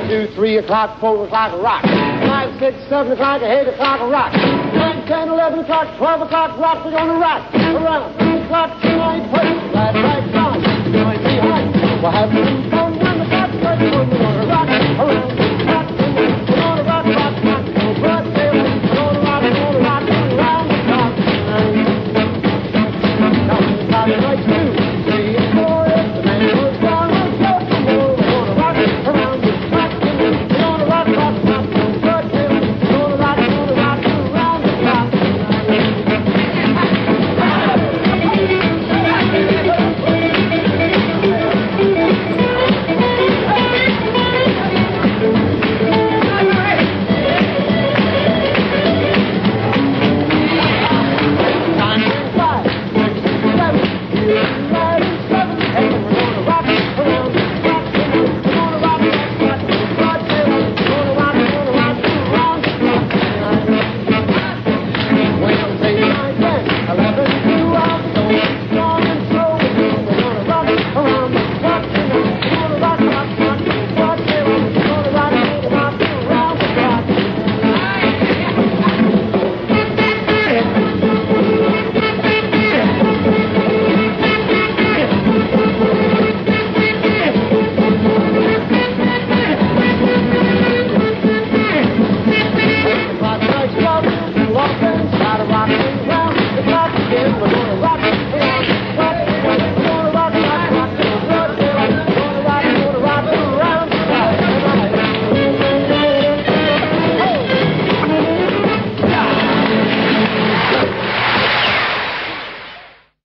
2, 3 o'clock, 4 o'clock, rock. 5, 6, 7 o'clock, 8 o'clock, rock. 9, 10, 11 o'clock, 12 o'clock, rock. We're gonna rock around 3 o'clock tonight. Right, right, right, right. Join me high. We'll have some fun when the clock strikes 1.